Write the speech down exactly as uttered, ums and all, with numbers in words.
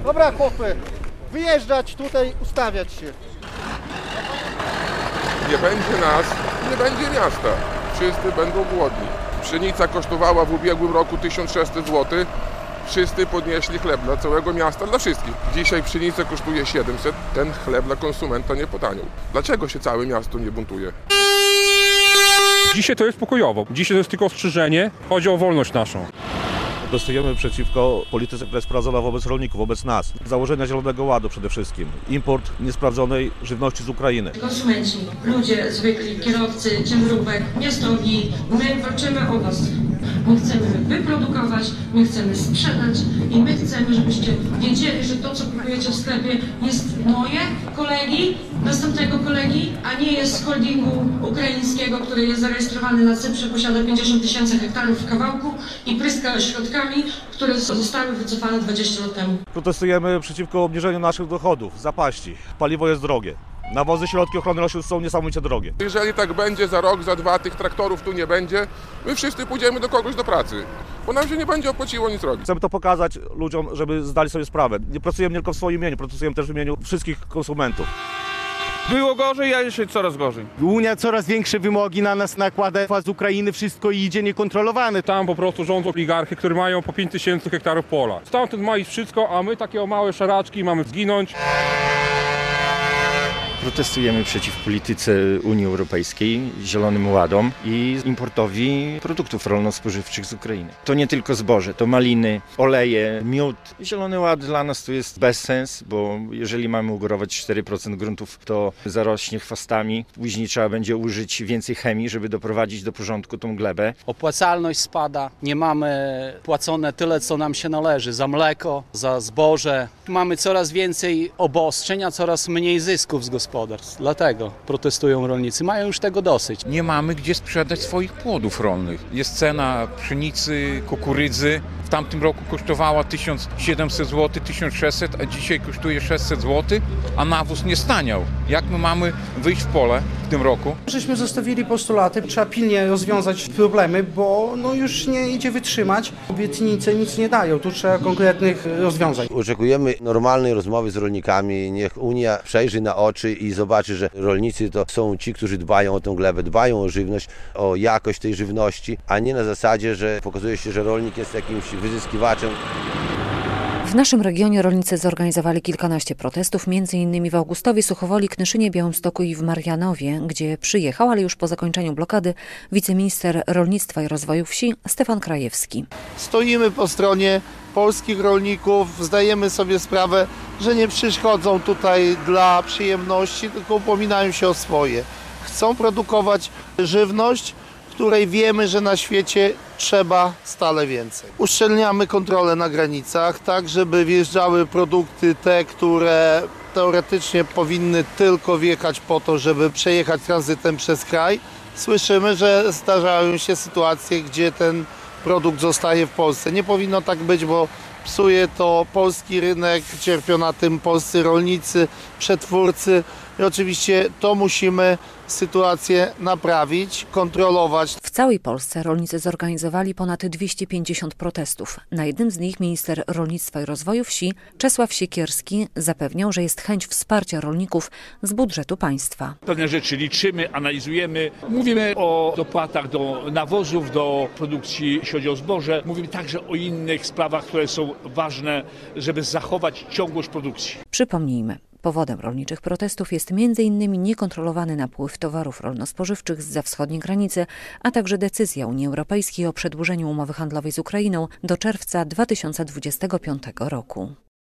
Dobra, chłopy, wyjeżdżać tutaj, ustawiać się. Nie będzie nas, nie będzie miasta. Wszyscy będą głodni. Pszenica kosztowała w ubiegłym roku tysiąc sześćset złotych. Wszyscy podnieśli chleb dla całego miasta, dla wszystkich. Dzisiaj pszenica kosztuje siedemset, ten chleb dla konsumenta nie potaniał. Dlaczego się całe miasto nie buntuje? Dzisiaj to jest pokojowo. Dzisiaj to jest tylko ostrzeżenie. Chodzi o wolność naszą. Protestujemy przeciwko polityce, która jest prowadzona wobec rolników, wobec nas. Założenia Zielonego Ładu przede wszystkim. Import niesprawdzonej żywności z Ukrainy. Konsumenci, ludzie zwykli, kierowcy ciężarówek, miastowi, my walczymy o was. My chcemy wyprodukować, my chcemy sprzedać i my chcemy, żebyście wiedzieli, że to, co kupujecie w sklepie, jest moje, kolegi, następnego kolegi, a nie jest z holdingu ukraińskiego, który jest zarejestrowany na Cyprze, posiada pięćdziesiąt tysięcy hektarów w kawałku i pryska środkami, które zostały wycofane dwadzieścia lat temu. Protestujemy przeciwko obniżeniu naszych dochodów, zapaści. Paliwo jest drogie. Nawozy, środki ochrony roślin są niesamowicie drogie. Jeżeli tak będzie za rok, za dwa, tych traktorów tu nie będzie, my wszyscy pójdziemy do kogoś do pracy, bo nam się nie będzie opłaciło nic robić. Chcemy to pokazać ludziom, żeby zdali sobie sprawę. Nie pracujemy tylko w swoim imieniu, pracujemy też w imieniu wszystkich konsumentów. Było gorzej, a jeszcze coraz gorzej. Unia coraz większe wymogi na nas nakłada, z Ukrainy wszystko idzie niekontrolowane. Tam po prostu rządzą oligarchy, które mają po pięć tysięcy hektarów pola. Stamtąd ma iść wszystko, a my takie małe szaraczki mamy zginąć. Protestujemy przeciw polityce Unii Europejskiej, Zielonym Ładom i importowi produktów rolno-spożywczych z Ukrainy. To nie tylko zboże, to maliny, oleje, miód. Zielony Ład dla nas to jest bezsens, bo jeżeli mamy ugorować cztery procent gruntów, to zarośnie chwastami. Później trzeba będzie użyć więcej chemii, żeby doprowadzić do porządku tą glebę. Opłacalność spada, nie mamy płacone tyle, co nam się należy za mleko, za zboże. Mamy coraz więcej obostrzeń, a coraz mniej zysków z gospodarstw. Dlatego protestują rolnicy. Mają już tego dosyć. Nie mamy gdzie sprzedać swoich płodów rolnych. Jest cena pszenicy, kukurydzy. W tamtym roku kosztowała tysiąc siedemset złotych, tysiąc sześćset, a dzisiaj kosztuje sześćset złotych, a nawóz nie staniał. Jak my mamy wyjść w pole w tym roku? Żeśmy zostawili postulaty, trzeba pilnie rozwiązać problemy, bo no już nie idzie wytrzymać. Obietnice nic nie dają, tu trzeba konkretnych rozwiązań. Oczekujemy normalnej rozmowy z rolnikami, niech Unia przejrzy na oczy i zobaczy, że rolnicy to są ci, którzy dbają o tę glebę, dbają o żywność, o jakość tej żywności, a nie na zasadzie, że pokazuje się, że rolnik jest jakimś wyzyskiwaczem. W naszym regionie rolnicy zorganizowali kilkanaście protestów, między innymi w Augustowie, Suchowoli, Knyszynie, Białymstoku i w Marianowie, gdzie przyjechał, ale już po zakończeniu blokady, wiceminister rolnictwa i rozwoju wsi Stefan Krajewski. Stoimy po stronie polskich rolników, zdajemy sobie sprawę, że nie przychodzą tutaj dla przyjemności, tylko upominają się o swoje. Chcą produkować żywność, której wiemy, że na świecie trzeba stale więcej. Uszczelniamy kontrolę na granicach, tak żeby wjeżdżały produkty te, które teoretycznie powinny tylko wjechać po to, żeby przejechać tranzytem przez kraj. Słyszymy, że zdarzają się sytuacje, gdzie ten produkt zostaje w Polsce. Nie powinno tak być, bo psuje to polski rynek, cierpią na tym polscy rolnicy, przetwórcy i oczywiście to musimy sytuację naprawić, kontrolować. W całej Polsce rolnicy zorganizowali ponad dwieście pięćdziesiąt protestów. Na jednym z nich minister rolnictwa i rozwoju wsi Czesław Siekierski zapewniał, że jest chęć wsparcia rolników z budżetu państwa. Pewne rzeczy liczymy, analizujemy. Mówimy o dopłatach do nawozów, do produkcji, jeśli chodzi o zboże. Mówimy także o innych sprawach, które są ważne, żeby zachować ciągłość produkcji. Przypomnijmy. Powodem rolniczych protestów jest między innymi niekontrolowany napływ towarów rolno-spożywczych zza wschodniej granicy, a także decyzja Unii Europejskiej o przedłużeniu umowy handlowej z Ukrainą do czerwca dwa tysiące dwudziestego piątego roku.